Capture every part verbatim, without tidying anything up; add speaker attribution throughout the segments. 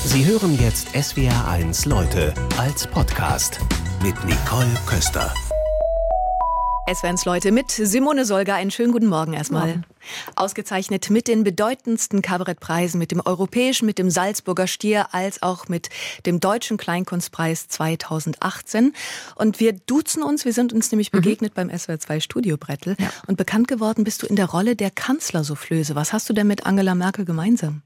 Speaker 1: Sie hören jetzt S W R eins Leute als Podcast mit Nicole Köster.
Speaker 2: S W R eins Leute mit Simone Solger. Einen schönen guten Morgen erstmal. Morgen. Ausgezeichnet mit den bedeutendsten Kabarettpreisen, mit dem Europäischen, mit dem Salzburger Stier, als auch mit dem Deutschen Kleinkunstpreis zweitausendachtzehn. Und wir duzen uns, wir sind uns nämlich begegnet mhm. beim S W R zwei Studiobrettel. Ja. Und bekannt geworden bist du in der Rolle der Kanzlersoufflöse. Was hast du denn mit Angela Merkel gemeinsam?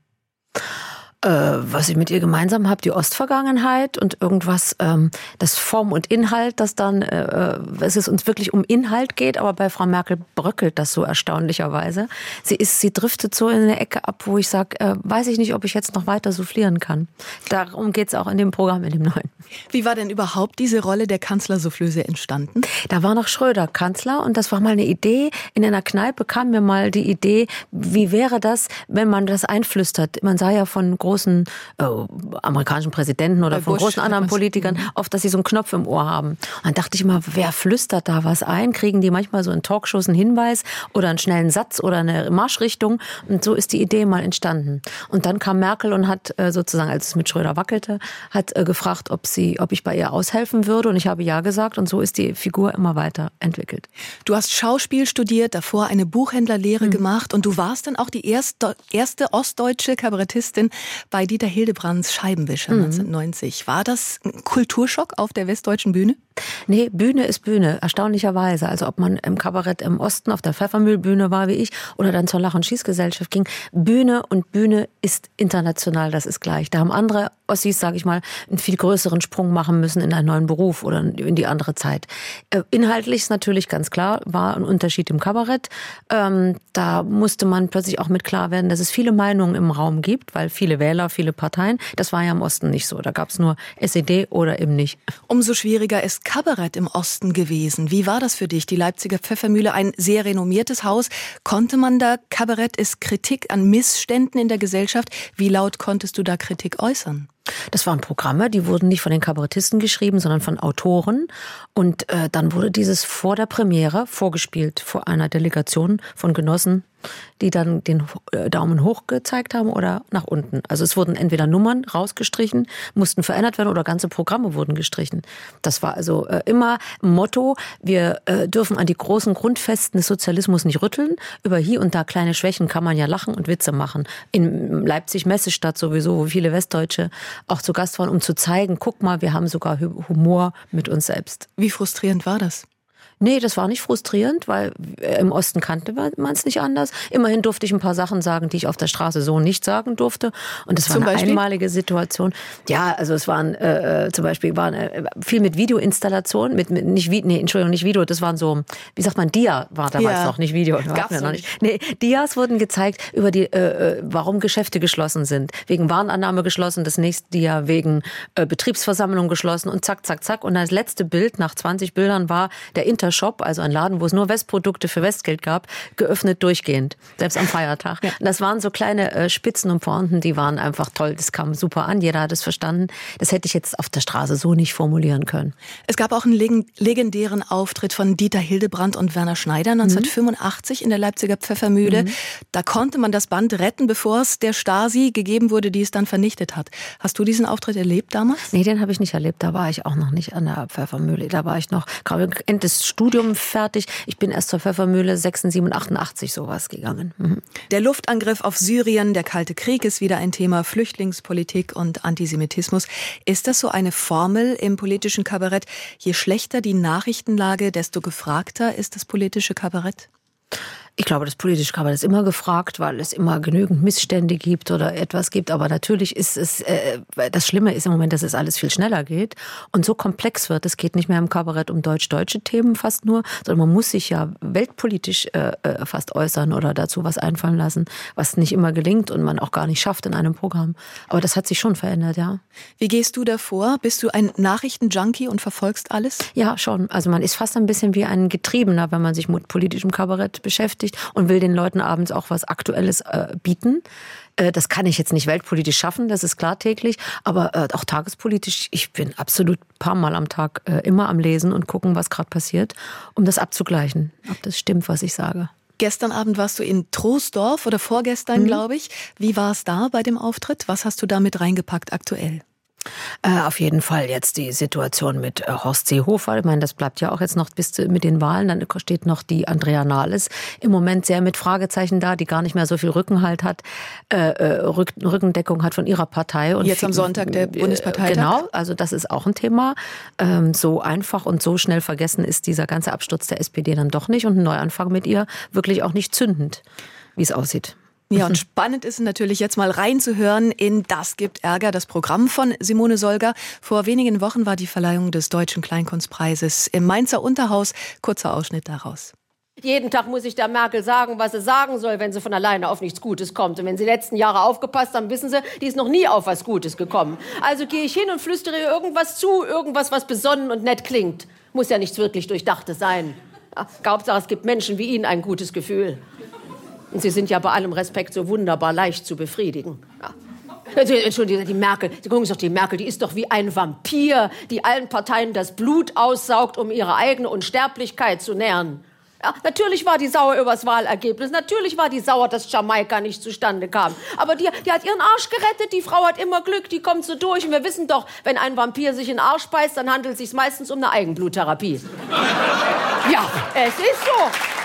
Speaker 3: Äh, was ich mit ihr gemeinsam habe, die Ostvergangenheit und irgendwas, ähm, das Form und Inhalt, das dann, äh, es ist uns wirklich um Inhalt geht, aber bei Frau Merkel bröckelt das so erstaunlicherweise. Sie ist, sie driftet so in eine Ecke ab, wo ich sage, äh, weiß ich nicht, ob ich jetzt noch weiter soufflieren kann. Darum geht's auch in dem Programm, in dem neuen.
Speaker 2: Wie war denn überhaupt diese Rolle der Kanzlersoufflöse entstanden?
Speaker 3: Da war noch Schröder Kanzler und das war mal eine Idee. In einer Kneipe kam mir mal die Idee, wie wäre das, wenn man das einflüstert? Man sah ja von großen äh, amerikanischen Präsidenten oder Bei von Bush, großen anderen Politikern oft, dass sie so einen Knopf im Ohr haben. Und dann dachte ich immer, wer flüstert da was ein? Kriegen die manchmal so in Talkshows einen Hinweis oder einen schnellen Satz oder eine Marschrichtung? Und so ist die Idee mal entstanden. Und dann kam Merkel und hat äh, sozusagen, als es mit Schröder wackelte, hat äh, gefragt, ob sie, ob ich bei ihr aushelfen würde. Und ich habe ja gesagt. Und so ist die Figur immer weiter entwickelt.
Speaker 2: Du hast Schauspiel studiert, davor eine Buchhändlerlehre mhm. gemacht. Und du warst dann auch die erste, erste ostdeutsche Kabarettistin bei Dieter Hildebrands Scheibenwischer mhm. neunzehnhundertneunzig. War das ein Kulturschock auf der westdeutschen Bühne?
Speaker 3: Nee, Bühne ist Bühne, erstaunlicherweise. Also ob man im Kabarett im Osten auf der Pfeffermühlbühne war wie ich oder dann zur Lach- und Schießgesellschaft ging. Bühne und Bühne ist international, das ist gleich. Da haben andere Ossis, sage ich mal, einen viel größeren Sprung machen müssen in einen neuen Beruf oder in die andere Zeit. Inhaltlich ist natürlich ganz klar, war ein Unterschied im Kabarett. Ähm, da musste man plötzlich auch mit klar werden, dass es viele Meinungen im Raum gibt, weil viele Wähler, viele Parteien. Das war ja im Osten nicht so. Da gab es nur S E D oder eben nicht.
Speaker 2: Umso schwieriger ist Kabarett im Osten gewesen. Wie war das für dich? Die Leipziger Pfeffermühle, ein sehr renommiertes Haus. Konnte man da, Kabarett ist Kritik an Missständen in der Gesellschaft. Wie laut konntest du da Kritik äußern?
Speaker 3: Das waren Programme, die wurden nicht von den Kabarettisten geschrieben, sondern von Autoren. Und äh, dann wurde dieses vor der Premiere vorgespielt vor einer Delegation von Genossen, die dann den Daumen hoch gezeigt haben oder nach unten. Also es wurden entweder Nummern rausgestrichen, mussten verändert werden oder ganze Programme wurden gestrichen. Das war also äh, immer Motto, wir äh, dürfen an die großen Grundfesten des Sozialismus nicht rütteln. Über hier und da kleine Schwächen kann man ja lachen und Witze machen. In Leipzig-Messestadt sowieso, wo viele Westdeutsche auch zu Gast waren, um zu zeigen, guck mal, wir haben sogar Humor mit uns selbst.
Speaker 2: Wie frustrierend war das?
Speaker 3: Nee, das war nicht frustrierend, weil im Osten kannte man es nicht anders. Immerhin durfte ich ein paar Sachen sagen, die ich auf der Straße so nicht sagen durfte. Und das war zum eine Beispiel? einmalige Situation. Ja, also es waren äh, zum Beispiel waren äh, viel mit Videoinstallation, mit, mit nicht nee, Entschuldigung, nicht Video, das waren so, wie sagt man, Dia war damals ja. noch, nicht Video.
Speaker 2: Gab's
Speaker 3: ja noch nicht. Nee, Dias wurden gezeigt über die, äh, warum Geschäfte geschlossen sind. Wegen Warenannahme geschlossen, das nächste Dia wegen äh, Betriebsversammlung geschlossen und zack, zack, zack. Und das letzte Bild nach zwanzig Bildern war der Inter Shop, also ein Laden, wo es nur Westprodukte für Westgeld gab, geöffnet durchgehend, selbst am Feiertag. Ja. Das waren so kleine äh, Spitzen und Pointen, die waren einfach toll. Das kam super an, jeder hat es verstanden. Das hätte ich jetzt auf der Straße so nicht formulieren können.
Speaker 2: Es gab auch einen leg- legendären Auftritt von Dieter Hildebrand und Werner Schneider neunzehnhundertfünfundachtzig mhm. in der Leipziger Pfeffermühle. Mhm. Da konnte man das Band retten, bevor es der Stasi gegeben wurde, die es dann vernichtet hat. Hast du diesen Auftritt erlebt damals?
Speaker 3: Nee, den habe ich nicht erlebt. Da war ich auch noch nicht an der Pfeffermühle. Da war ich noch gerade Ende des Studium fertig. Ich bin erst zur Pfeffermühle sechsundsiebzig, achtundachtzig sowas gegangen. Mhm.
Speaker 2: Der Luftangriff auf Syrien, der Kalte Krieg ist wieder ein Thema, Flüchtlingspolitik und Antisemitismus. Ist das so eine Formel im politischen Kabarett? Je schlechter die Nachrichtenlage, desto gefragter ist das politische Kabarett?
Speaker 3: Ich glaube, das politische Kabarett ist immer gefragt, weil es immer genügend Missstände gibt oder etwas gibt. Aber natürlich ist es, äh, das Schlimme ist im Moment, dass es alles viel schneller geht und so komplex wird. Es geht nicht mehr im Kabarett um deutsch-deutsche Themen fast nur, sondern man muss sich ja weltpolitisch äh, fast äußern oder dazu was einfallen lassen, was nicht immer gelingt und man auch gar nicht schafft in einem Programm. Aber das hat sich schon verändert, ja.
Speaker 2: Wie gehst du davor? Bist du ein Nachrichtenjunkie und verfolgst alles?
Speaker 3: Ja, schon. Also man ist fast ein bisschen wie ein Getriebener, wenn man sich mit politischem Kabarett beschäftigt und will den Leuten abends auch was Aktuelles äh, bieten. Äh, das kann ich jetzt nicht weltpolitisch schaffen, das ist klar täglich, aber äh, auch tagespolitisch. Ich bin absolut ein paar Mal am Tag äh, immer am Lesen und gucken, was gerade passiert, um das abzugleichen, ob das stimmt, was ich sage.
Speaker 2: Gestern Abend warst du in Troisdorf oder vorgestern, mhm. glaube ich. Wie war es da bei dem Auftritt? Was hast du da mit reingepackt aktuell?
Speaker 3: Äh, auf jeden Fall jetzt die Situation mit äh, Horst Seehofer. Ich meine, das bleibt ja auch jetzt noch bis zu, mit den Wahlen. Dann steht noch die Andrea Nahles im Moment sehr mit Fragezeichen da, die gar nicht mehr so viel Rückenhalt hat, äh, Rück, Rückendeckung hat von ihrer Partei. Und
Speaker 2: jetzt
Speaker 3: viel,
Speaker 2: am Sonntag der Bundesparteitag.
Speaker 3: Genau, also das ist auch ein Thema. Ähm, so einfach und so schnell vergessen ist dieser ganze Absturz der S P D dann doch nicht und ein Neuanfang mit ihr wirklich auch nicht zündend, wie es aussieht.
Speaker 2: Ja, und spannend ist natürlich jetzt mal reinzuhören in Das gibt Ärger, das Programm von Simone Solger. Vor wenigen Wochen war die Verleihung des Deutschen Kleinkunstpreises im Mainzer Unterhaus. Kurzer Ausschnitt daraus.
Speaker 4: Jeden Tag muss ich der Merkel sagen, was sie sagen soll, wenn sie von alleine auf nichts Gutes kommt. Und wenn sie die letzten Jahre aufgepasst haben, wissen sie, die ist noch nie auf was Gutes gekommen. Also gehe ich hin und flüstere ihr irgendwas zu, irgendwas, was besonnen und nett klingt. Muss ja nichts wirklich Durchdachtes sein. Ja, Hauptsache, es gibt Menschen wie Ihnen ein gutes Gefühl. Und Sie sind ja bei allem Respekt so wunderbar leicht zu befriedigen. Ja. Entschuldigung, die Merkel, Sie gucken sich doch, die Merkel, die ist doch wie ein Vampir, die allen Parteien das Blut aussaugt, um ihre eigene Unsterblichkeit zu nähren. Ja, natürlich war die sauer übers Wahlergebnis, natürlich war die sauer, dass Jamaika nicht zustande kam. Aber die, die hat ihren Arsch gerettet, die Frau hat immer Glück, die kommt so durch. Und wir wissen doch, wenn ein Vampir sich in den Arsch beißt, dann handelt es sich meistens um eine Eigenbluttherapie. Ja, es ist so.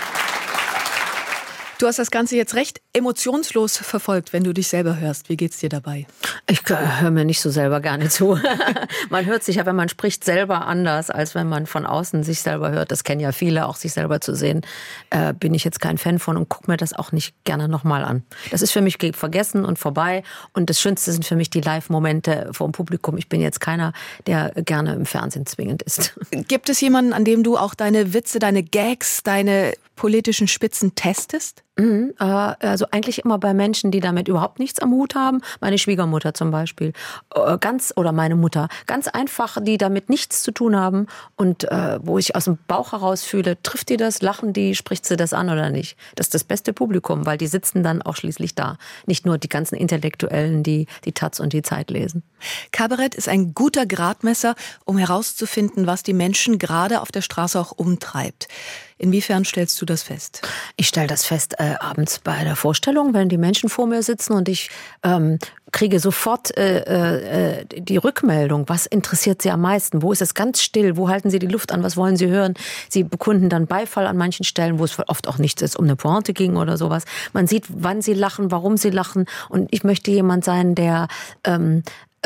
Speaker 2: Du hast das Ganze jetzt recht emotionslos verfolgt, wenn du dich selber hörst. Wie geht's dir dabei?
Speaker 3: Ich höre mir nicht so selber gerne zu. Man hört sich ja, wenn man spricht, selber anders, als wenn man von außen sich selber hört. Das kennen ja viele, auch sich selber zu sehen. Äh, bin ich jetzt kein Fan von und gucke mir das auch nicht gerne nochmal an. Das ist für mich vergessen und vorbei. Und das Schönste sind für mich die Live-Momente vor dem Publikum. Ich bin jetzt keiner, der gerne im Fernsehen zwingend ist.
Speaker 2: Gibt es jemanden, an dem du auch deine Witze, deine Gags, deine politischen Spitzen testest?
Speaker 3: Mhm, äh, also eigentlich immer bei Menschen, die damit überhaupt nichts am Hut haben. Meine Schwiegermutter zum Beispiel. Äh, ganz, oder meine Mutter. Ganz einfach, die damit nichts zu tun haben. Und äh, wo ich aus dem Bauch heraus fühle, trifft die das, lachen die, spricht sie das an oder nicht? Das ist das beste Publikum, weil die sitzen dann auch schließlich da. Nicht nur die ganzen Intellektuellen, die die Taz und die Zeit lesen.
Speaker 2: Kabarett ist ein guter Gradmesser, um herauszufinden, was die Menschen gerade auf der Straße auch umtreibt. Inwiefern stellst du das fest?
Speaker 3: Ich stelle das fest äh, abends bei der Vorstellung, wenn die Menschen vor mir sitzen und ich ähm, kriege sofort äh, äh, die Rückmeldung. Was interessiert Sie am meisten? Wo ist es ganz still? Wo halten Sie die Luft an? Was wollen Sie hören? Sie bekunden dann Beifall an manchen Stellen, wo es oft auch nichts ist, um eine Pointe ging oder sowas. Man sieht, wann sie lachen, warum sie lachen. Und ich möchte jemand sein, der ähm,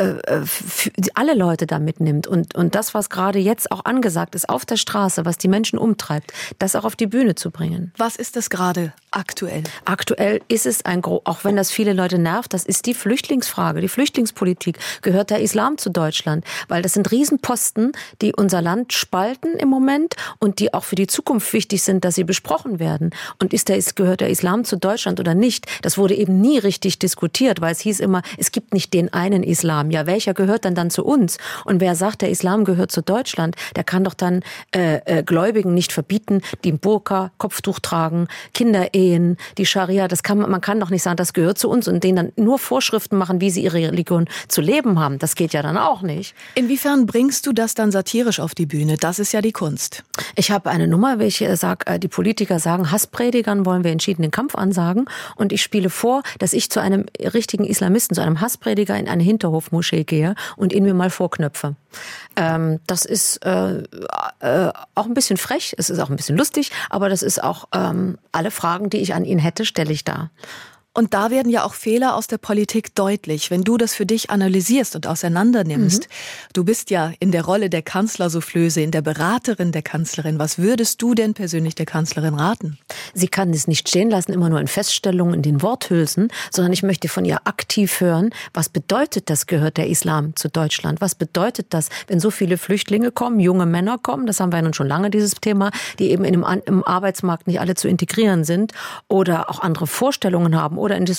Speaker 3: alle Leute da mitnimmt und, und das, was gerade jetzt auch angesagt ist auf der Straße, was die Menschen umtreibt, das auch auf die Bühne zu bringen.
Speaker 2: Was ist das gerade aktuell?
Speaker 3: Aktuell ist es ein, auch wenn das viele Leute nervt, das ist die Flüchtlingsfrage, die Flüchtlingspolitik. Gehört der Islam zu Deutschland? Weil das sind Riesenposten, die unser Land spalten im Moment und die auch für die Zukunft wichtig sind, dass sie besprochen werden. Und ist der, gehört der Islam zu Deutschland oder nicht? Das wurde eben nie richtig diskutiert, weil es hieß immer, es gibt nicht den einen Islam. Ja, welcher gehört dann dann zu uns? Und wer sagt, der Islam gehört zu Deutschland, der kann doch dann äh, äh, Gläubigen nicht verbieten, die im Burka, Kopftuch tragen, Kinderehen, die Scharia. Das kann man, man kann doch nicht sagen, das gehört zu uns und denen dann nur Vorschriften machen, wie sie ihre Religion zu leben haben. Das geht ja dann auch nicht.
Speaker 2: Inwiefern bringst du das dann satirisch auf die Bühne? Das ist ja die Kunst.
Speaker 3: Ich habe eine Nummer, welche sage, die Politiker sagen, Hasspredigern wollen wir entschieden den Kampf ansagen. Und ich spiele vor, dass ich zu einem richtigen Islamisten, zu einem Hassprediger in eine Hinterhofmoschee gehe und ihn mir mal vorknöpfe. Ähm, das ist äh, äh, auch ein bisschen frech, es ist auch ein bisschen lustig, aber das ist auch ähm, alle Fragen, die ich an ihn hätte, stelle ich da.
Speaker 2: Und da werden ja auch Fehler aus der Politik deutlich, wenn du das für dich analysierst und auseinander nimmst. Mhm. Du bist ja in der Rolle der Kanzlersoufflöse, in der Beraterin der Kanzlerin. Was würdest du denn persönlich der Kanzlerin raten?
Speaker 3: Sie kann es nicht stehen lassen, immer nur in Feststellungen, in den Worthülsen, sondern ich möchte von ihr aktiv hören, was bedeutet das, gehört der Islam zu Deutschland? Was bedeutet das, wenn so viele Flüchtlinge kommen, junge Männer kommen, das haben wir ja nun schon lange, dieses Thema, die eben in dem, im Arbeitsmarkt nicht alle zu integrieren sind oder auch andere Vorstellungen haben oder in das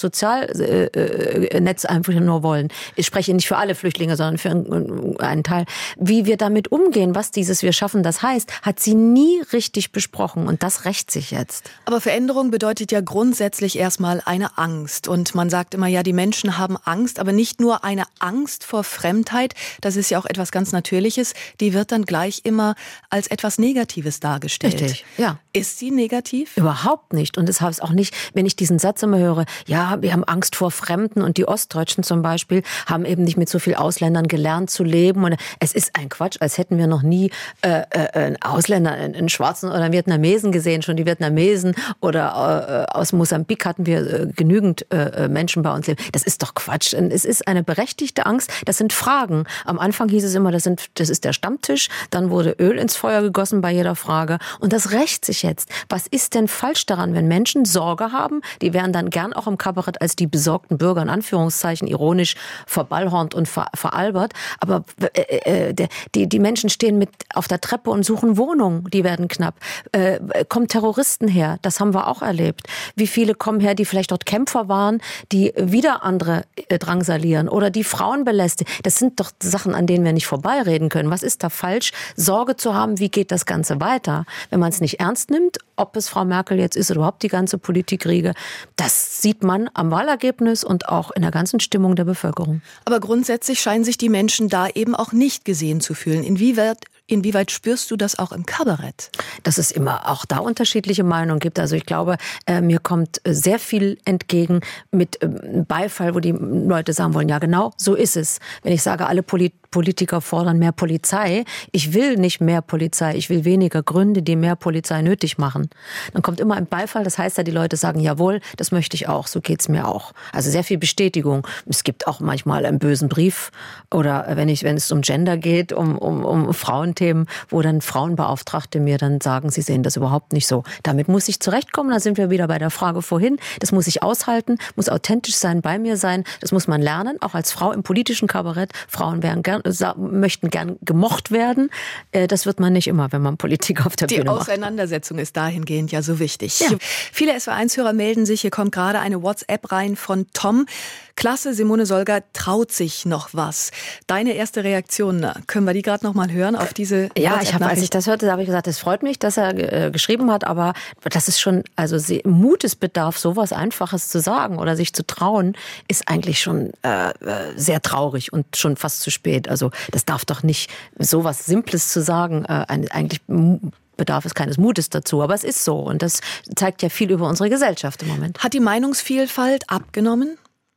Speaker 3: Sozialnetz einfach nur wollen. Ich spreche nicht für alle Flüchtlinge, sondern für einen Teil. Wie wir damit umgehen, was dieses Wir schaffen das heißt, hat sie nie richtig besprochen. Und das rächt sich jetzt.
Speaker 2: Aber Veränderung bedeutet ja grundsätzlich erstmal eine Angst. Und man sagt immer, ja, die Menschen haben Angst, aber nicht nur eine Angst vor Fremdheit, das ist ja auch etwas ganz Natürliches, die wird dann gleich immer als etwas Negatives dargestellt.
Speaker 3: Richtig, ja.
Speaker 2: Ist sie negativ?
Speaker 3: Überhaupt nicht. Und deshalb ist auch nicht, wenn ich diesen Satz immer höre, ja, wir haben Angst vor Fremden und die Ostdeutschen zum Beispiel haben eben nicht mit so viel Ausländern gelernt zu leben. Und es ist ein Quatsch, als hätten wir noch nie äh, äh, einen Ausländer, einen Schwarzen oder einen Vietnamesen gesehen. Schon die Vietnamesen oder äh, aus Mosambik hatten wir äh, genügend äh, Menschen bei uns leben. Das ist doch Quatsch. Und es ist eine berechtigte Angst. Das sind Fragen. Am Anfang hieß es immer, das, sind, das ist der Stammtisch. Dann wurde Öl ins Feuer gegossen bei jeder Frage. Und das rächt sich jetzt. Was ist denn falsch daran, wenn Menschen Sorge haben? Die werden dann gern auch im Kabarett als die besorgten Bürger in Anführungszeichen ironisch verballhornt und ver, veralbert. Aber äh, äh, die, die Menschen stehen mit auf der Treppe und suchen Wohnungen. Die werden knapp. Äh, kommen Terroristen her? Das haben wir auch erlebt. Wie viele kommen her, die vielleicht dort Kämpfer waren, die wieder andere äh, drangsalieren oder die Frauen belästigen? Das sind doch Sachen, an denen wir nicht vorbeireden können. Was ist da falsch? Sorge zu haben, wie geht das Ganze weiter? Wenn man es nicht ernst nimmt, ob es Frau Merkel jetzt ist oder überhaupt die ganze Politikriege, das sieht man am Wahlergebnis und auch in der ganzen Stimmung der Bevölkerung.
Speaker 2: Aber grundsätzlich scheinen sich die Menschen da eben auch nicht gesehen zu fühlen. Inwieweit Inwieweit spürst du das auch im Kabarett?
Speaker 3: Dass es immer auch da unterschiedliche Meinungen gibt. Also ich glaube, äh, mir kommt sehr viel entgegen mit äh, Beifall, wo die Leute sagen wollen, ja genau, so ist es. Wenn ich sage, alle Polit- Politiker fordern mehr Polizei, ich will nicht mehr Polizei, ich will weniger Gründe, die mehr Polizei nötig machen. Dann kommt immer ein Beifall, das heißt ja, die Leute sagen, jawohl, das möchte ich auch, so geht's mir auch. Also sehr viel Bestätigung. Es gibt auch manchmal einen bösen Brief oder wenn ich, wenn es um Gender geht, um, um, um Frauenthemen, wo dann Frauenbeauftragte mir dann sagen, sie sehen das überhaupt nicht so. Damit muss ich zurechtkommen, da sind wir wieder bei der Frage vorhin. Das muss ich aushalten, muss authentisch sein, bei mir sein. Das muss man lernen, auch als Frau im politischen Kabarett. Frauen wären gern, möchten gern gemocht werden. Das wird man nicht immer, wenn man Politik auf der
Speaker 2: Die
Speaker 3: Bühne macht.
Speaker 2: Die Auseinandersetzung ist dahingehend ja so wichtig.
Speaker 3: Ja.
Speaker 2: Viele S W eins Hörer melden sich, hier kommt gerade eine WhatsApp rein von Tom. Klasse, Simone Solger traut sich noch was. Deine erste Reaktion, können wir die gerade noch mal hören auf diese
Speaker 3: Ja, ich habe, als ich das hörte, habe ich gesagt, es freut mich, dass er äh, geschrieben hat, aber das ist schon, also Mutesbedarf, sowas Einfaches zu sagen oder sich zu trauen, ist eigentlich schon äh, sehr traurig und schon fast zu spät. Also das darf doch nicht, sowas Simples zu sagen, äh, eigentlich bedarf es keines Mutes dazu, aber es ist so und das zeigt ja viel über unsere Gesellschaft im Moment.
Speaker 2: Hat die Meinungsvielfalt abgenommen?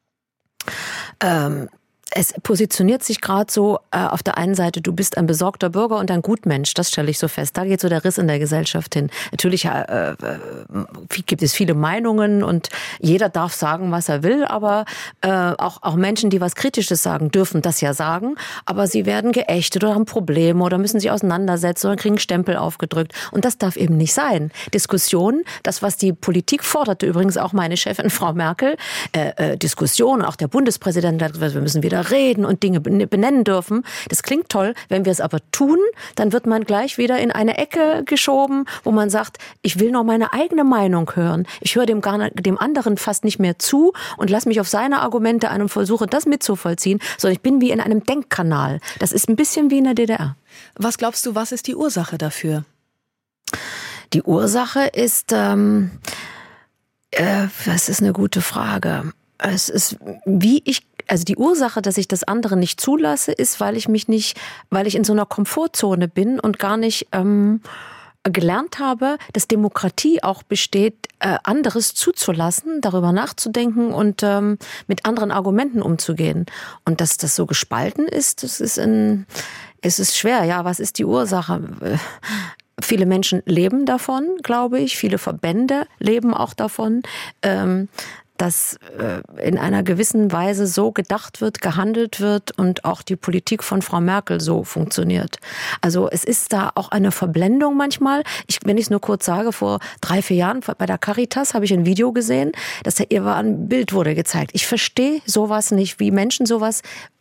Speaker 3: Ähm, es positioniert sich gerade so äh, auf der einen Seite, du bist ein besorgter Bürger und ein Gutmensch, das stelle ich so fest. Da geht so der Riss in der Gesellschaft hin. Natürlich äh, äh, gibt es viele Meinungen und jeder darf sagen, was er will, aber äh, auch, auch Menschen, die was Kritisches sagen, dürfen das ja sagen, aber sie werden geächtet oder haben Probleme oder müssen sich auseinandersetzen oder kriegen Stempel aufgedrückt und das darf eben nicht sein. Diskussion, das was die Politik forderte, übrigens auch meine Chefin Frau Merkel, äh, äh, Diskussion, auch der Bundespräsident hat gesagt, wir müssen wieder reden und Dinge benennen dürfen. Das klingt toll. Wenn wir es aber tun, dann wird man gleich wieder in eine Ecke geschoben, wo man sagt, ich will noch meine eigene Meinung hören. Ich höre dem, gar nicht, dem anderen fast nicht mehr zu und lasse mich auf seine Argumente ein und versuche, das mitzuvollziehen, sondern ich bin wie in einem Denkkanal. Das ist ein bisschen wie in der D D R.
Speaker 2: Was glaubst du, was ist die Ursache dafür?
Speaker 3: Die Ursache ist, ähm, äh, das ist eine gute Frage. Es ist, wie ich Also die Ursache, dass ich das andere nicht zulasse, ist, weil ich mich nicht, weil ich in so einer Komfortzone bin und gar nicht ähm, gelernt habe, dass Demokratie auch besteht, äh, anderes zuzulassen, darüber nachzudenken und ähm, mit anderen Argumenten umzugehen. Und dass das so gespalten ist, das ist ein, es ist schwer. Ja, was ist die Ursache? Äh, Viele Menschen leben davon, glaube ich. Viele Verbände leben auch davon. Ähm, dass in einer gewissen Weise so gedacht wird, gehandelt wird und auch die Politik von Frau Merkel so funktioniert. Also es ist da auch eine Verblendung manchmal. Ich, wenn ich es nur kurz sage, vor drei, vier Jahren bei der Caritas habe ich ein Video gesehen, dass da ihr ein Bild wurde gezeigt. Ich verstehe sowas nicht, wie Menschen sowas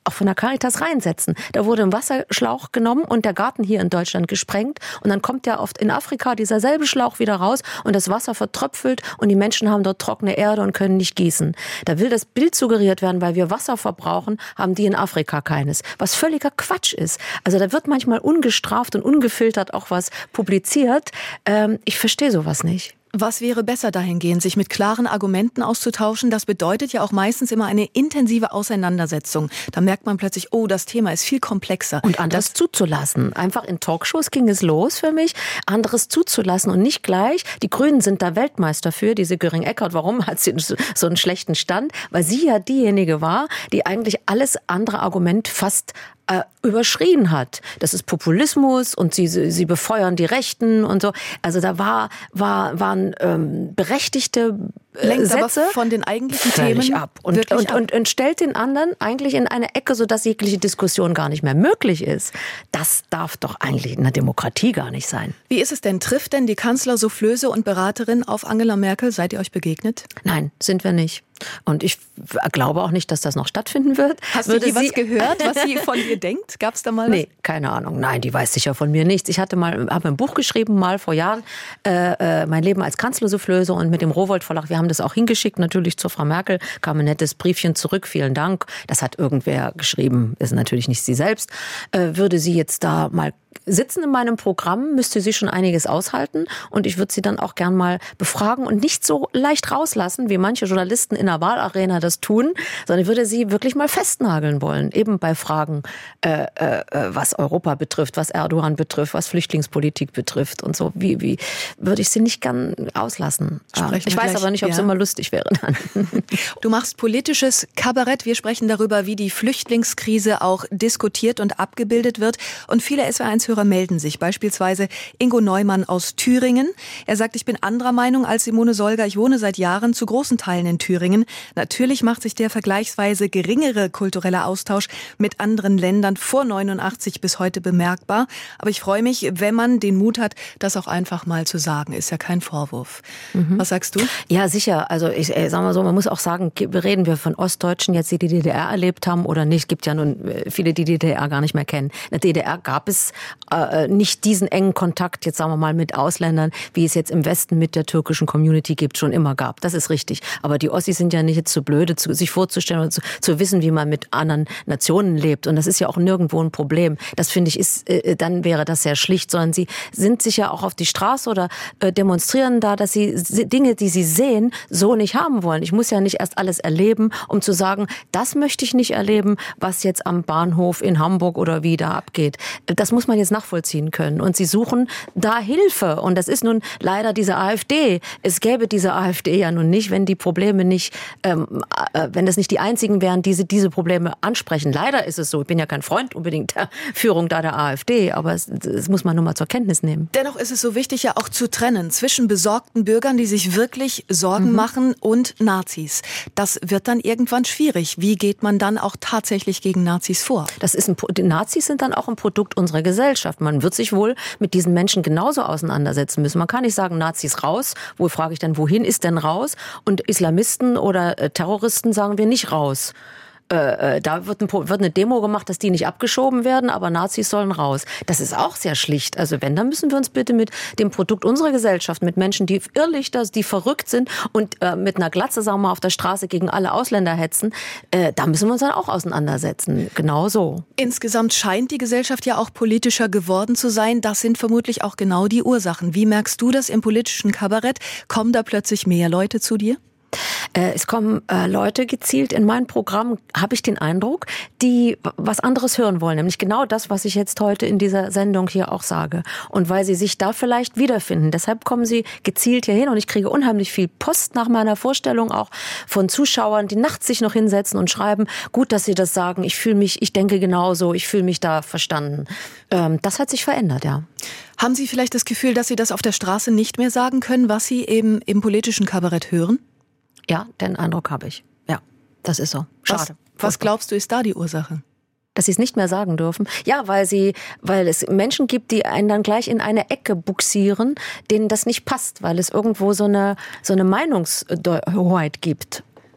Speaker 3: auch von der Caritas reinsetzen. Da wurde ein Wasserschlauch genommen und der Garten hier in Deutschland gesprengt und dann kommt ja oft in Afrika dieser selbe Schlauch wieder raus und das Wasser vertröpfelt und die Menschen haben dort trockene Erde und können nicht gießen. Da will das Bild suggeriert werden, weil wir Wasser verbrauchen, haben die in Afrika keines. Was völliger Quatsch ist. Also da wird manchmal ungestraft und ungefiltert auch was publiziert. Ähm, ich verstehe sowas nicht.
Speaker 2: Was wäre besser dahingehend, sich mit klaren Argumenten auszutauschen? Das bedeutet ja auch meistens immer eine intensive Auseinandersetzung. Da merkt man plötzlich, oh, das Thema ist viel komplexer.
Speaker 3: Und anderes das zuzulassen. Einfach in Talkshows ging es los für mich, anderes zuzulassen und nicht gleich. Die Grünen sind da Weltmeister für, diese Göring-Eckardt. Warum hat sie so einen schlechten Stand? Weil sie ja diejenige war, die eigentlich alles andere Argument fast Äh, überschrien hat. Das ist Populismus und sie, sie befeuern die Rechten und so. Also da war, war, waren ähm, berechtigte äh,
Speaker 2: Lenkt
Speaker 3: Sätze
Speaker 2: aber von den eigentlichen
Speaker 3: völlig
Speaker 2: Themen
Speaker 3: ab. Und, und,
Speaker 2: ab.
Speaker 3: Und, und stellt den anderen eigentlich in eine Ecke, sodass jegliche Diskussion gar nicht mehr möglich ist. Das darf doch eigentlich in einer Demokratie gar nicht sein.
Speaker 2: Wie ist es denn? Trifft denn die Kanzler-Soufflöse und Beraterin auf Angela Merkel? Seid ihr euch begegnet?
Speaker 3: Nein, sind wir nicht. Und ich glaube auch nicht, dass das noch stattfinden wird.
Speaker 2: Hast
Speaker 3: Würde
Speaker 2: du je was
Speaker 3: sie
Speaker 2: gehört, was sie von dir denkt? Gab es da mal was?
Speaker 3: Nee, keine Ahnung. Nein, die weiß sicher von mir nichts. Ich hatte mal, habe ein Buch geschrieben, mal vor Jahren, äh, äh, mein Leben als Kanzlersoufflöse und mit dem Rowohlt Verlag. Wir haben das auch hingeschickt, natürlich zur Frau Merkel. Kam ein nettes Briefchen zurück, vielen Dank. Das hat irgendwer geschrieben, ist natürlich nicht sie selbst. Äh, würde sie jetzt da mal sitzen in meinem Programm, müsste sie schon einiges aushalten und ich würde sie dann auch gern mal befragen und nicht so leicht rauslassen, wie manche Journalisten in der Wahlarena das tun, sondern ich würde sie wirklich mal festnageln wollen, eben bei Fragen, äh, äh, was Europa betrifft, was Erdogan betrifft, was Flüchtlingspolitik betrifft und so, wie, wie würde ich sie nicht gern auslassen.
Speaker 2: Sprechen
Speaker 3: ich weiß
Speaker 2: gleich,
Speaker 3: aber nicht, ob es
Speaker 2: ja.
Speaker 3: immer lustig wäre dann.
Speaker 2: Du machst politisches Kabarett. Wir sprechen darüber, wie die Flüchtlingskrise auch diskutiert und abgebildet wird. Und viele S W R eins Hörer melden sich. Beispielsweise Ingo Neumann aus Thüringen. Er sagt, ich bin anderer Meinung als Simone Solger. Ich wohne seit Jahren zu großen Teilen in Thüringen. Natürlich macht sich der vergleichsweise geringere kulturelle Austausch mit anderen Ländern vor neunundachtzig bis heute bemerkbar. Aber ich freue mich, wenn man den Mut hat, das auch einfach mal zu sagen. Ist ja kein Vorwurf. Mhm. Was sagst du?
Speaker 3: Ja, sicher. Also ich sag mal so, man muss auch sagen, reden wir von Ostdeutschen jetzt, die die D D R erlebt haben oder nicht. Es gibt ja nun viele, die die D D R gar nicht mehr kennen. In der D D R gab es äh, nicht diesen engen Kontakt, jetzt sagen wir mal, mit Ausländern, wie es jetzt im Westen mit der türkischen Community gibt, schon immer gab. Das ist richtig. Aber die Ossis sind ja nicht jetzt so blöde, zu, sich vorzustellen oder zu, zu wissen, wie man mit anderen Nationen lebt. Und das ist ja auch nirgendwo ein Problem. Das finde ich, ist, äh, dann wäre das sehr schlicht, sondern sie sind sich ja auch auf die Straße oder äh, demonstrieren da, dass sie Dinge, die sie sehen, so nicht haben wollen. Ich muss ja nicht erst alles erleben, um zu sagen, das möchte ich nicht erleben, was jetzt am Bahnhof in Hamburg oder wie da abgeht. Das muss man jetzt nachvollziehen können. Und sie suchen da Hilfe. Und das ist nun leider diese AfD. Es gäbe diese AfD ja nun nicht, wenn die Probleme nicht, ähm, äh, wenn das nicht die einzigen wären, die diese, diese Probleme ansprechen. Leider ist es so. Ich bin ja kein Freund unbedingt der Führung da der AfD, aber es, das muss man nur mal zur Kenntnis nehmen.
Speaker 2: Dennoch ist es so wichtig, ja auch zu trennen zwischen besorgten Bürgern, die sich wirklich Sorgen mhm. machen, und Nazis. Das wird dann irgendwann schwierig. Wie geht man dann auch tatsächlich gegen Nazis vor?
Speaker 3: Das ist ein, die Nazis sind dann auch ein Produkt unserer Gesellschaft. Man wird sich wohl mit diesen Menschen genauso auseinandersetzen müssen. Man kann nicht sagen, Nazis raus. Wo frage ich dann, wohin ist denn raus? Und Islamisten oder äh, Terroristen sagen wir nicht raus. Äh, da wird, ein, wird eine Demo gemacht, dass die nicht abgeschoben werden, aber Nazis sollen raus. Das ist auch sehr schlicht. Also wenn, dann müssen wir uns bitte mit dem Produkt unserer Gesellschaft, mit Menschen, die Irrlichter, die verrückt sind und äh, mit einer Glatze, sagen wir mal, auf der Straße gegen alle Ausländer hetzen, äh, da müssen wir uns dann auch auseinandersetzen. Genau so.
Speaker 2: Insgesamt scheint die Gesellschaft ja auch politischer geworden zu sein. Das sind vermutlich auch genau die Ursachen. Wie merkst du das im politischen Kabarett? Kommen da plötzlich mehr Leute zu dir?
Speaker 3: Es kommen äh, Leute gezielt in mein Programm, habe ich den Eindruck, die was anderes hören wollen. Nämlich genau das, was ich jetzt heute in dieser Sendung hier auch sage. Und weil sie sich da vielleicht wiederfinden. Deshalb kommen sie gezielt hier hin. Und ich kriege unheimlich viel Post nach meiner Vorstellung auch von Zuschauern, die nachts sich noch hinsetzen und schreiben, gut, dass Sie das sagen, ich fühle mich, ich denke genauso, ich fühle mich da verstanden. Ähm, das hat sich verändert, ja.
Speaker 2: Haben Sie vielleicht das Gefühl, dass Sie das auf der Straße nicht mehr sagen können, was Sie eben im politischen Kabarett hören?
Speaker 3: Ja, den Eindruck habe ich. Ja, das ist so. Schade.
Speaker 2: Was, was glaubst du, ist da die Ursache?
Speaker 3: Dass sie es nicht mehr sagen dürfen? Ja, weil sie, weil es Menschen gibt, die einen dann gleich in eine Ecke buxieren, denen das nicht passt, weil es irgendwo so eine, so eine Meinungshoheit gibt.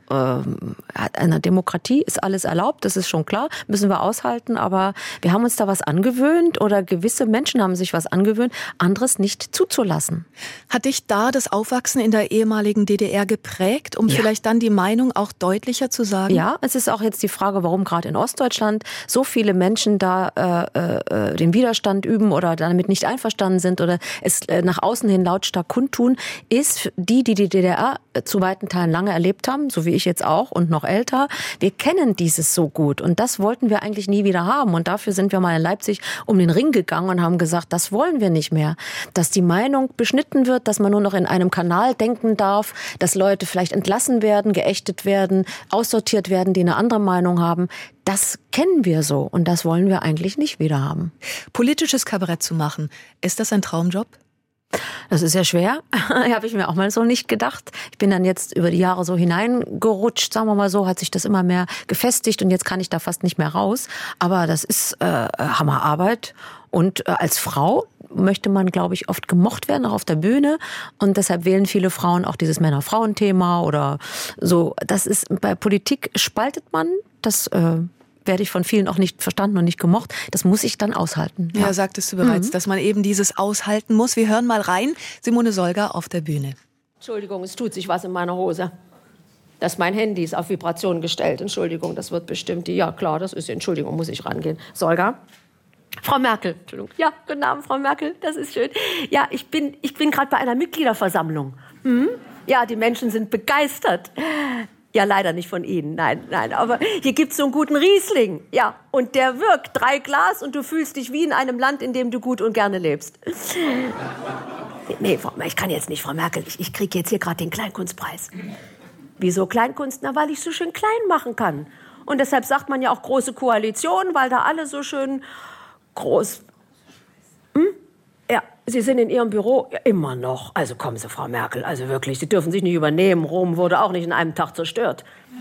Speaker 3: äh, einer Demokratie ist alles erlaubt, das ist schon klar, müssen wir aushalten, aber wir haben uns da was angewöhnt oder gewisse Menschen haben sich was angewöhnt, anderes nicht zuzulassen.
Speaker 2: Hat dich da das Aufwachsen in der ehemaligen D D R geprägt, um ja. vielleicht dann die Meinung auch deutlicher zu sagen?
Speaker 3: Ja, es ist auch jetzt die Frage, warum gerade in Ostdeutschland so viele Menschen da äh, äh, den Widerstand üben oder damit nicht einverstanden sind oder es äh, nach außen hin lautstark kundtun, ist die, die die D D R zu weiten Teilen lange erlebt haben, so wie ich jetzt auch und noch älter. Wir kennen dieses so gut und das wollten wir eigentlich nie wieder haben und dafür sind wir mal in Leipzig um den Ring gegangen und haben gesagt, das wollen wir nicht mehr. Dass die Meinung beschnitten wird, dass man nur noch in einem Kanal denken darf, dass Leute vielleicht entlassen werden, geächtet werden, aussortiert werden, die eine andere Meinung haben. Das kennen wir so und das wollen wir eigentlich nicht wieder haben.
Speaker 2: Politisches Kabarett zu machen, ist das ein Traumjob?
Speaker 3: Das ist ja schwer, habe ich mir auch mal so nicht gedacht. Ich bin dann jetzt über die Jahre so hineingerutscht, sagen wir mal so, hat sich das immer mehr gefestigt und jetzt kann ich da fast nicht mehr raus. Aber das ist äh, Hammerarbeit und äh, als Frau möchte man, glaube ich, oft gemocht werden, auch auf der Bühne und deshalb wählen viele Frauen auch dieses Männer-Frauen-Thema oder so. Das ist, bei Politik spaltet man, das äh, werde ich von vielen auch nicht verstanden und nicht gemocht. Das muss ich dann aushalten.
Speaker 2: Ja, ja sagtest du bereits, mhm. dass man eben dieses aushalten muss. Wir hören mal rein. Simone Solger auf der Bühne.
Speaker 4: Entschuldigung, es tut sich was in meiner Hose. Das mein Handy ist auf Vibration gestellt. Entschuldigung, das wird bestimmt die. Ja, klar, das ist Entschuldigung, muss ich rangehen. Solger? Frau Merkel. Entschuldigung. Ja, guten Abend, Frau Merkel. Das ist schön. Ja, ich bin, ich bin gerade bei einer Mitgliederversammlung. Mhm. Ja, die Menschen sind begeistert. Ja, leider nicht von Ihnen, nein, nein. Aber hier gibt's so einen guten Riesling. Ja, und der wirkt. Drei Glas und du fühlst dich wie in einem Land, in dem du gut und gerne lebst. Nee, Frau, ich kann jetzt nicht, Frau Merkel. Ich, ich kriege jetzt hier gerade den Kleinkunstpreis. Wieso Kleinkunst? Na, weil ich so schön klein machen kann. Und deshalb sagt man ja auch große Koalition, weil da alle so schön groß... Hm? Ja, Sie sind in Ihrem Büro ja, immer noch. Also kommen Sie, Frau Merkel, also wirklich, Sie dürfen sich nicht übernehmen. Rom wurde auch nicht in einem Tag zerstört.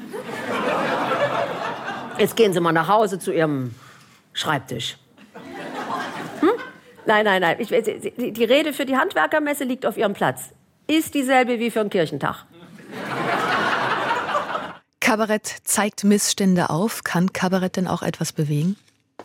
Speaker 4: Jetzt gehen Sie mal nach Hause zu Ihrem Schreibtisch. Hm? Nein, nein, nein. Ich, die, die Rede für die Handwerkermesse liegt auf Ihrem Platz. Ist dieselbe wie für einen Kirchentag.
Speaker 2: Kabarett zeigt Missstände auf. Kann Kabarett denn auch etwas bewegen?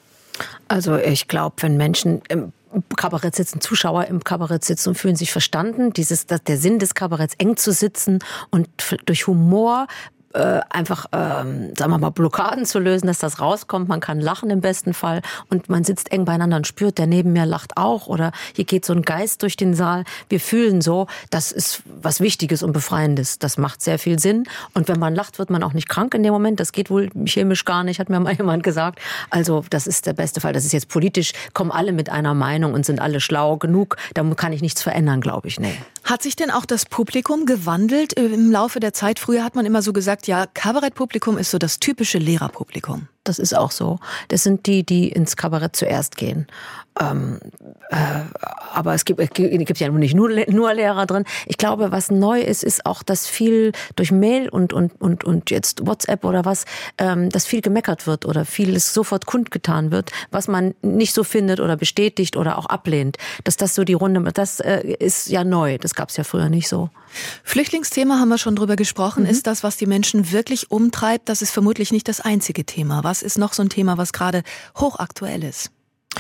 Speaker 3: Also ich glaube, wenn Menschen im Kabarett sitzen, Zuschauer im Kabarett sitzen und fühlen sich verstanden, dieses, das, der Sinn des Kabaretts, eng zu sitzen und durch Humor äh, einfach, ähm, sagen wir mal, Blockaden zu lösen, dass das rauskommt. Man kann lachen im besten Fall und man sitzt eng beieinander und spürt, der neben mir lacht auch oder hier geht so ein Geist durch den Saal. Wir fühlen so, das ist was Wichtiges und Befreiendes. Das macht sehr viel Sinn und wenn man lacht, wird man auch nicht krank in dem Moment. Das geht wohl chemisch gar nicht, hat mir mal jemand gesagt. Also das ist der beste Fall. Das ist jetzt politisch, kommen alle mit einer Meinung und sind alle schlau genug. Da kann ich nichts verändern, glaube ich. Nee.
Speaker 2: Hat sich denn auch das Publikum gewandelt im Laufe der Zeit? Früher hat man immer so gesagt, ja, Kabarettpublikum ist so das typische Lehrerpublikum.
Speaker 3: Das ist auch so. Das sind die, die ins Kabarett zuerst gehen. Ähm, äh, aber es gibt, es gibt ja nicht nur, nur Lehrer drin. Ich glaube, was neu ist, ist auch, dass viel durch Mail und, und, und, und jetzt WhatsApp oder was, ähm, dass viel gemeckert wird oder vieles sofort kundgetan wird, was man nicht so findet oder bestätigt oder auch ablehnt. Dass das so die Runde, das äh, ist ja neu. Das gab es ja früher nicht so.
Speaker 2: Flüchtlingsthema haben wir schon drüber gesprochen. Mhm. Ist das, was die Menschen wirklich umtreibt? Das ist vermutlich nicht das einzige Thema. Was ist noch so ein Thema, was gerade hochaktuell ist?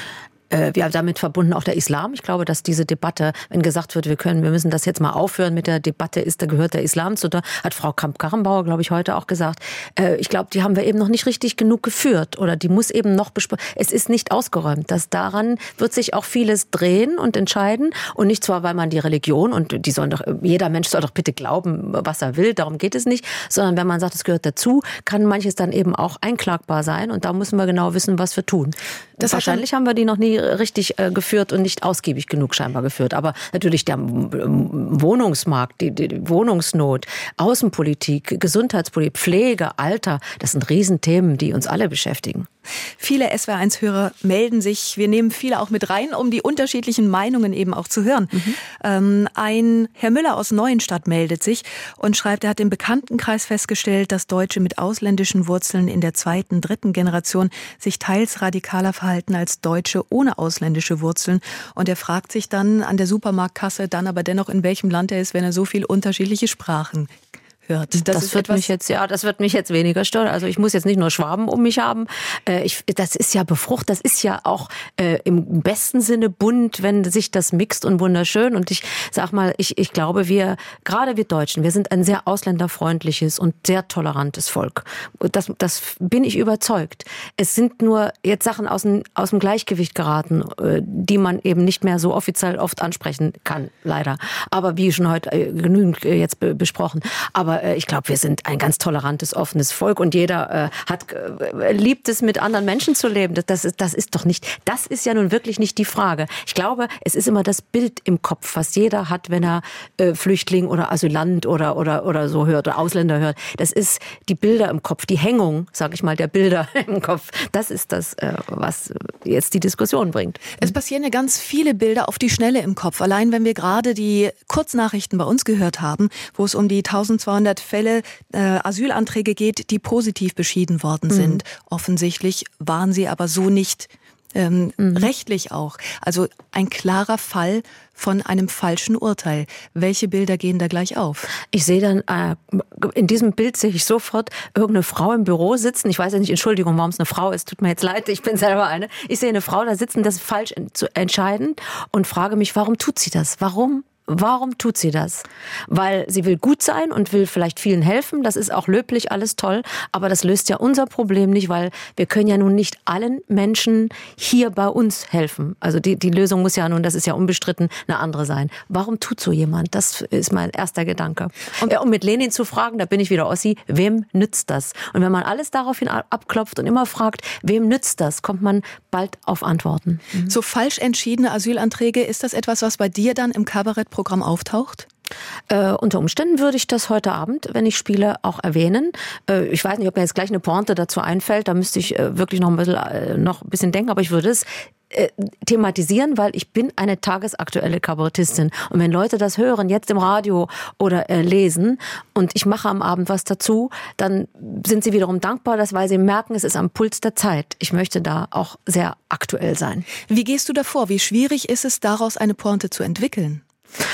Speaker 3: Wir haben damit verbunden auch der Islam. Ich glaube, dass diese Debatte, wenn gesagt wird, wir können, wir müssen das jetzt mal aufhören mit der Debatte, ist, da gehört der Islam zu, da hat Frau Kramp-Karrenbauer, glaube ich, heute auch gesagt. Ich glaube, die haben wir eben noch nicht richtig genug geführt oder die muss eben noch besprochen. Es ist nicht ausgeräumt. Das daran wird sich auch vieles drehen und entscheiden und nicht zwar, weil man die Religion und die sollen doch, jeder Mensch soll doch bitte glauben, was er will, darum geht es nicht, sondern wenn man sagt, es gehört dazu, kann manches dann eben auch einklagbar sein und da müssen wir genau wissen, was wir tun. Das Wahrscheinlich haben wir die noch nie richtig äh, geführt und nicht ausgiebig genug scheinbar geführt. Aber natürlich der Wohnungsmarkt, die, die Wohnungsnot, Außenpolitik, Gesundheitspolitik, Pflege, Alter, das sind Riesenthemen, die uns alle beschäftigen.
Speaker 2: Viele S W R eins Hörer melden sich. Wir nehmen viele auch mit rein, um die unterschiedlichen Meinungen eben auch zu hören. Mhm. Ähm, ein Herr Müller aus Neuenstadt meldet sich und schreibt, er hat im Bekanntenkreis festgestellt, dass Deutsche mit ausländischen Wurzeln in der zweiten, dritten Generation sich teils radikaler verhalten als Deutsche ohne ausländische Wurzeln. Und er fragt sich dann an der Supermarktkasse dann aber dennoch, in welchem Land er ist, wenn er so viele unterschiedliche Sprachen hört. Das,
Speaker 3: das
Speaker 2: ist
Speaker 3: wird
Speaker 2: etwas
Speaker 3: mich jetzt, ja, das wird mich jetzt weniger stören. Also ich muss jetzt nicht nur Schwaben um mich haben. Äh, ich, das ist ja Befrucht, das ist ja auch äh, im besten Sinne bunt, wenn sich das mixt und wunderschön. Und ich sag mal, ich, ich glaube, wir, gerade wir Deutschen, wir sind ein sehr ausländerfreundliches und sehr tolerantes Volk. Das, das bin ich überzeugt. Es sind nur jetzt Sachen aus dem, aus dem Gleichgewicht geraten, äh, die man eben nicht mehr so offiziell oft ansprechen kann, leider. Aber wie schon heute äh, genügend äh, jetzt be- besprochen. Aber Aber äh, ich glaube, wir sind ein ganz tolerantes, offenes Volk und jeder äh, hat äh, liebt es, mit anderen Menschen zu leben. Das, das, ist, das ist doch nicht, das ist ja nun wirklich nicht die Frage. Ich glaube, es ist immer das Bild im Kopf, was jeder hat, wenn er äh, Flüchtling oder Asylant oder, oder, oder so hört oder Ausländer hört. Das ist die Bilder im Kopf, die Hängung, sag ich mal, der Bilder im Kopf. Das ist das, äh, was jetzt die Diskussion bringt.
Speaker 2: Es passieren ja ganz viele Bilder auf die Schnelle im Kopf. Allein wenn wir gerade die Kurznachrichten bei uns gehört haben, wo es um die zwölfhundert Fälle äh, Asylanträge geht, die positiv beschieden worden sind. Mhm. Offensichtlich waren sie aber so nicht ähm, mhm. rechtlich auch. Also ein klarer Fall von einem falschen Urteil. Welche Bilder gehen da gleich auf?
Speaker 3: Ich sehe dann, äh, in diesem Bild sehe ich sofort irgendeine Frau im Büro sitzen. Ich weiß ja nicht, Entschuldigung, warum es eine Frau ist. Tut mir jetzt leid, ich bin selber eine. Ich sehe eine Frau da sitzen, das falsch zu entscheiden und frage mich, warum tut sie das? Warum? Warum tut sie das? Weil sie will gut sein und will vielleicht vielen helfen. Das ist auch löblich, alles toll. Aber das löst ja unser Problem nicht, weil wir können ja nun nicht allen Menschen hier bei uns helfen. Also die, die Lösung muss ja nun, das ist ja unbestritten, eine andere sein. Warum tut so jemand? Das ist mein erster Gedanke. Und um mit Lenin zu fragen, da bin ich wieder Ossi, wem nützt das? Und wenn man alles daraufhin abklopft und immer fragt, wem nützt das, kommt man bald auf Antworten.
Speaker 2: Mhm. So falsch entschiedene Asylanträge, ist das etwas, was bei dir dann im Kabarettprogramm auftaucht?
Speaker 3: Äh, unter Umständen würde ich das heute Abend, wenn ich spiele, auch erwähnen. Äh, ich weiß nicht, ob mir jetzt gleich eine Pointe dazu einfällt. Da müsste ich äh, wirklich noch ein bisschen, äh, noch ein bisschen denken. Aber ich würde es äh, thematisieren, weil ich bin eine tagesaktuelle Kabarettistin. Und wenn Leute das hören, jetzt im Radio oder äh, lesen, und ich mache am Abend was dazu, dann sind sie wiederum dankbar, dass, weil sie merken, es ist am Puls der Zeit. Ich möchte da auch sehr aktuell sein.
Speaker 2: Wie gehst du davor? Wie schwierig ist es, daraus eine Pointe zu entwickeln?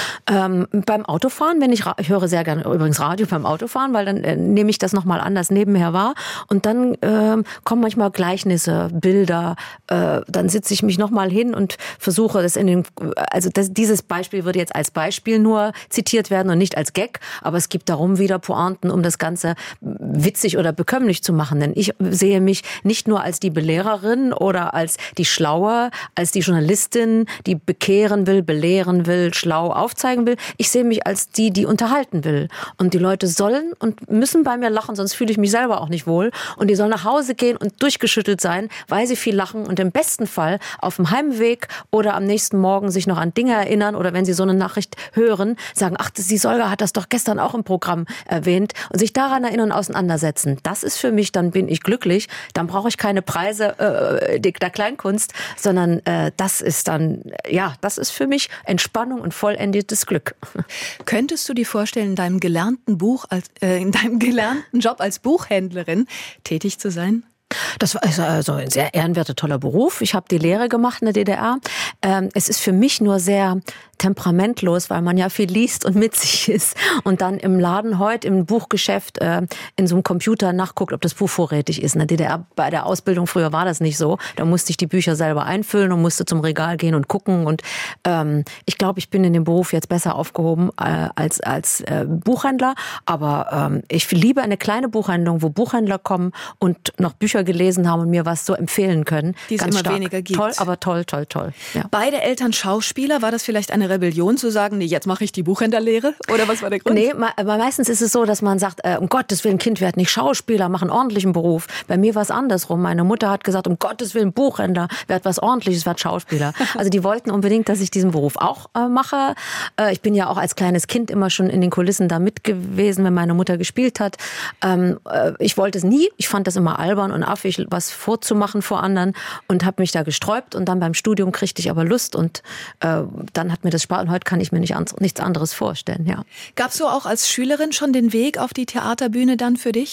Speaker 3: Ähm, beim Autofahren, wenn ich, ich höre sehr gerne übrigens Radio beim Autofahren, weil dann äh, nehme ich das nochmal anders nebenher wahr und dann äh, kommen manchmal Gleichnisse, Bilder, äh, dann sitze ich mich nochmal hin und versuche das in den, also das, dieses Beispiel würde jetzt als Beispiel nur zitiert werden und nicht als Gag, aber es gibt darum wieder Pointen, um das Ganze witzig oder bekömmlich zu machen, denn ich sehe mich nicht nur als die Belehrerin oder als die Schlaue, als die Journalistin, die bekehren will, belehren will, schlau aufzeigen will. Ich sehe mich als die, die unterhalten will. Und die Leute sollen und müssen bei mir lachen, sonst fühle ich mich selber auch nicht wohl. Und die sollen nach Hause gehen und durchgeschüttelt sein, weil sie viel lachen und im besten Fall auf dem Heimweg oder am nächsten Morgen sich noch an Dinge erinnern oder wenn sie so eine Nachricht hören, sagen, ach, die Solga hat das doch gestern auch im Programm erwähnt und sich daran erinnern und auseinandersetzen. Das ist für mich, dann bin ich glücklich. Dann brauche ich keine Preise äh, der Kleinkunst, sondern äh, das ist dann, ja, das ist für mich Entspannung und vollendetes Glück.
Speaker 2: Könntest du dir vorstellen, in deinem gelernten Buch, als, äh, in deinem gelernten Job als Buchhändlerin tätig zu sein?
Speaker 3: Das war also ein sehr ehrenwerter, toller Beruf. Ich habe die Lehre gemacht in der D D R. Ähm, es ist für mich nur sehr temperamentlos, weil man ja viel liest und mit sich ist und dann im Laden heute im Buchgeschäft äh, in so einem Computer nachguckt, ob das Buch vorrätig ist. In der D D R bei der Ausbildung früher war das nicht so. Da musste ich die Bücher selber einfüllen und musste zum Regal gehen und gucken. Und ähm, ich glaube, ich bin in dem Beruf jetzt besser aufgehoben äh, als als äh, Buchhändler. Aber ähm, ich liebe eine kleine Buchhandlung, wo Buchhändler kommen und noch Bücher gelesen haben und mir was so empfehlen können.
Speaker 2: Die es
Speaker 3: Ganz
Speaker 2: immer
Speaker 3: stark.
Speaker 2: weniger gibt.
Speaker 3: Toll, aber toll, toll, toll. Ja.
Speaker 2: Beide Eltern Schauspieler, war das vielleicht eine Rebellion zu sagen, nee, jetzt mache ich die Buchhändlerlehre? Oder was war der Grund?
Speaker 3: Nee, aber meistens ist es so, dass man sagt, äh, um Gottes Willen, Kind werd nicht Schauspieler, mach einen ordentlichen Beruf. Bei mir war es andersrum. Meine Mutter hat gesagt, um Gottes Willen, Buchhändler, werd was Ordentliches, werd Schauspieler. Also die wollten unbedingt, dass ich diesen Beruf auch äh, mache. Äh, ich bin ja auch als kleines Kind immer schon in den Kulissen da mit gewesen, wenn meine Mutter gespielt hat. Ähm, äh, ich wollte es nie. Ich fand das immer albern und affig, was vorzumachen vor anderen und habe mich da gesträubt. Und dann beim Studium kriegte ich aber Lust und äh, dann hat mir das Spaß. Und heute kann ich mir nicht an, nichts anderes vorstellen. Ja.
Speaker 2: Gab's so auch als Schülerin schon den Weg auf die Theaterbühne dann für dich?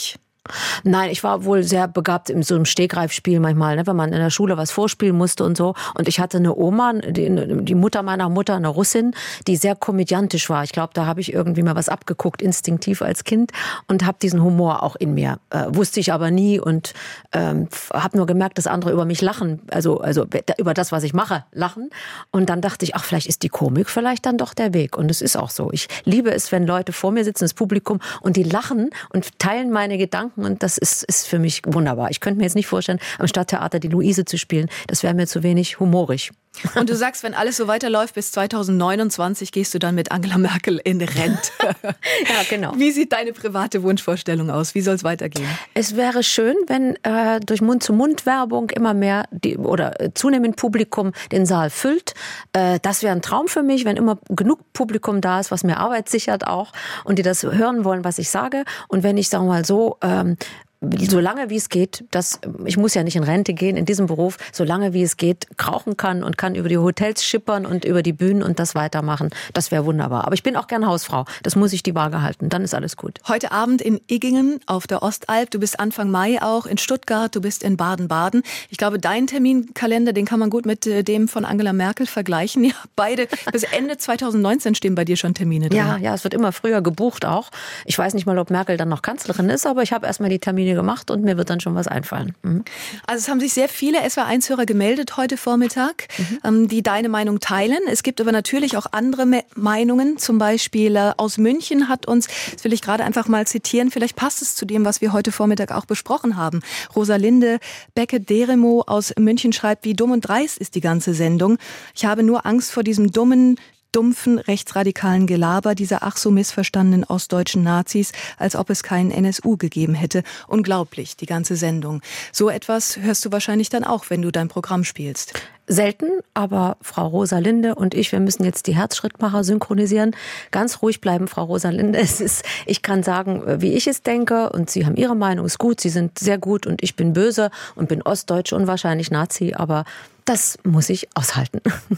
Speaker 3: Nein, ich war wohl sehr begabt in so einem Stegreifspiel manchmal, ne, wenn man in der Schule was vorspielen musste und so. Und ich hatte eine Oma, die, die Mutter meiner Mutter, eine Russin, die sehr komödiantisch war. Ich glaube, da habe ich irgendwie mal was abgeguckt, instinktiv als Kind und habe diesen Humor auch in mir. Äh, wusste ich aber nie und ähm, habe nur gemerkt, dass andere über mich lachen, also, also über das, was ich mache, lachen. Und dann dachte ich, ach, vielleicht ist die Komik vielleicht dann doch der Weg. Und es ist auch so. Ich liebe es, wenn Leute vor mir sitzen, das Publikum, und die lachen und teilen meine Gedanken. Und das ist, ist für mich wunderbar. Ich könnte mir jetzt nicht vorstellen, am Stadttheater die Luise zu spielen. Das wäre mir zu wenig humorig.
Speaker 2: Und du sagst, wenn alles so weiterläuft bis zweitausendneunundzwanzig, gehst du dann mit Angela Merkel in Rente.
Speaker 3: Ja, genau.
Speaker 2: Wie sieht deine private Wunschvorstellung aus? Wie soll es weitergehen?
Speaker 3: Es wäre schön, wenn äh, durch Mund-zu-Mund-Werbung immer mehr die, oder äh, zunehmend Publikum den Saal füllt. Äh, das wäre ein Traum für mich, wenn immer genug Publikum da ist, was mir Arbeit sichert auch und die das hören wollen, was ich sage. Und wenn ich, sagen wir mal so, ähm, so lange wie es geht, dass ich muss ja nicht in Rente gehen in diesem Beruf, so lange wie es geht, krauchen kann und kann über die Hotels schippern und über die Bühnen und das weitermachen. Das wäre wunderbar. Aber ich bin auch gern Hausfrau. Das muss ich die Waage halten. Dann ist alles gut.
Speaker 2: Heute Abend in Iggingen auf der Ostalb. Du bist Anfang Mai auch in Stuttgart. Du bist in Baden-Baden. Ich glaube, dein Terminkalender, den kann man gut mit dem von Angela Merkel vergleichen. Ja, beide bis Ende zweitausendneunzehn stehen bei dir schon Termine drin.
Speaker 3: Ja, ja, es wird immer früher gebucht auch. Ich weiß nicht mal, ob Merkel dann noch Kanzlerin ist, aber ich habe erstmal die Termine gemacht und mir wird dann schon was einfallen. Mhm.
Speaker 2: Also es haben sich sehr viele S W R eins Hörer gemeldet heute Vormittag, mhm. die deine Meinung teilen. Es gibt aber natürlich auch andere Me- Meinungen. Zum Beispiel äh, aus München hat uns, das will ich gerade einfach mal zitieren, vielleicht passt es zu dem, was wir heute Vormittag auch besprochen haben. Rosalinde Beckett-Deremo aus München schreibt, wie dumm und dreist ist die ganze Sendung. Ich habe nur Angst vor diesem dummen, dumpfen, rechtsradikalen Gelaber dieser ach so missverstandenen ostdeutschen Nazis, als ob es keinen N S U gegeben hätte. Unglaublich, die ganze Sendung. So etwas hörst du wahrscheinlich dann auch, wenn du dein Programm spielst.
Speaker 3: Selten, aber Frau Rosalinde und ich, wir müssen jetzt die Herzschrittmacher synchronisieren. Ganz ruhig bleiben, Frau Rosalinde. Es ist, ich kann sagen, wie ich es denke und Sie haben Ihre Meinung, ist gut, Sie sind sehr gut und ich bin böse und bin Ostdeutsche und wahrscheinlich Nazi, aber das muss ich aushalten.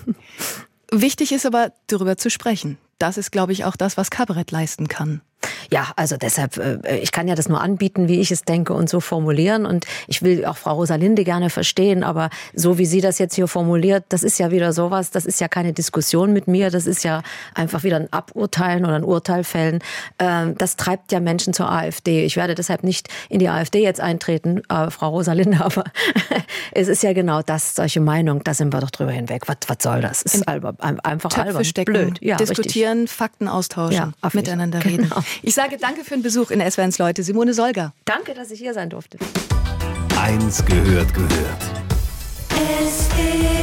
Speaker 2: Wichtig ist aber, darüber zu sprechen. Das ist, glaube ich, auch das, was Kabarett leisten kann.
Speaker 3: Ja, also deshalb, ich kann ja das nur anbieten, wie ich es denke und so formulieren und ich will auch Frau Rosalinde gerne verstehen, aber so wie sie das jetzt hier formuliert, das ist ja wieder sowas, das ist ja keine Diskussion mit mir, das ist ja einfach wieder ein Aburteilen oder ein Urteil fällen. Das treibt ja Menschen zur AfD. Ich werde deshalb nicht in die AfD jetzt eintreten, äh, Frau Rosalinde, aber es ist ja genau das, solche Meinung, da sind wir doch drüber hinweg. Was, was soll das? Es ist albern, einfach
Speaker 2: Töpfe
Speaker 3: albern,
Speaker 2: stecken,
Speaker 3: blöd. Ja,
Speaker 2: diskutieren,
Speaker 3: richtig.
Speaker 2: Fakten austauschen,
Speaker 3: Ja,
Speaker 2: miteinander
Speaker 3: genau.
Speaker 2: reden. Ich sage danke für den Besuch in S W R eins Leute. Simone Solger.
Speaker 3: Danke, dass ich hier sein durfte.
Speaker 1: Eins gehört gehört.
Speaker 5: S W R